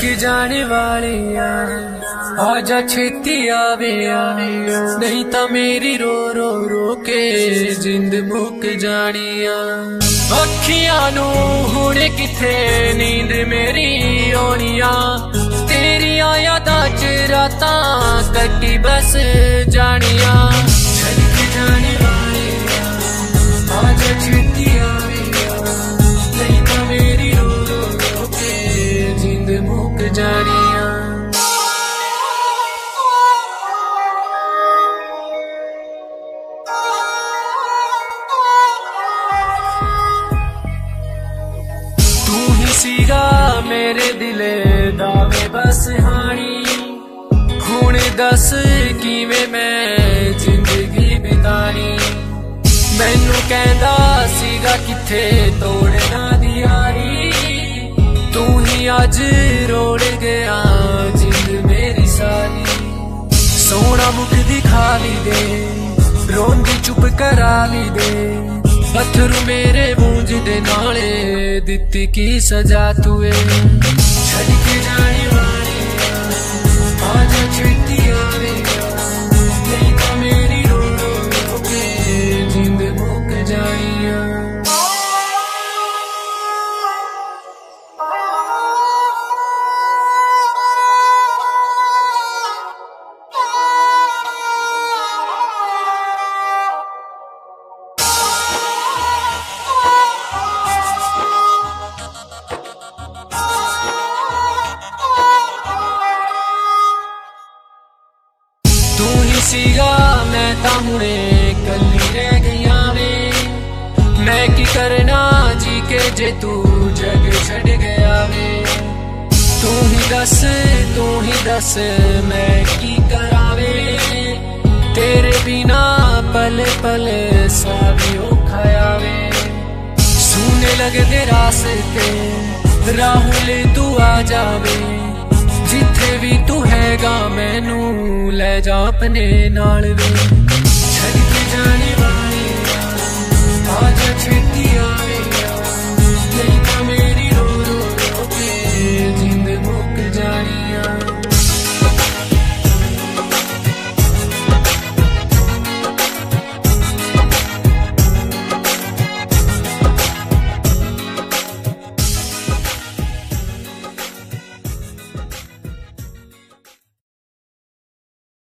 के जाने वाले आजा छेती आवे नहीं ता मेरी रो रो रो के जिंद मुक जानिया। अखियां नू हुणे किथे नींद मेरी आनिया, तेरिया यादां च रातां कटी बस जानिया। चल के जाने वाले आजा छेती आवे नहीं ता मेरी रो रो रो के जिंद मुक जानिया। सीगा मेरे दिले दावे बस हानी, हुण दस किवें मैं जिंदगी बितानी। मैनू कहंदा सीगा किथे तोड़ना दी यारी, तू ही अज रोड़ गया जिंद मेरी सारी। सोना मुख दिखा ली दे, रोंदी चुप करा ली दे, पत्थरू मेरे बूंज दे नाले दित्ती की सजा तुए। छड़ के जाने वाले आजा छेती आवे नहीं तो मेरी रो रो रो के जिंद मुक जानिया। तू ही सीगा मैं ता हुणे कली रह गईया वे, मैं की करना जी के जे तू जग छड़ गया वे। तू ही दस मैं की करावे, तेरे बिना पल पल सा भी औखा वे। सुने लगदे रास्ते राहुल तू आ जावे, जिथे भी तू हैगा मैनू ले जा अपने नाल वे। छड़ के जाने वाले आजा छेती आवे।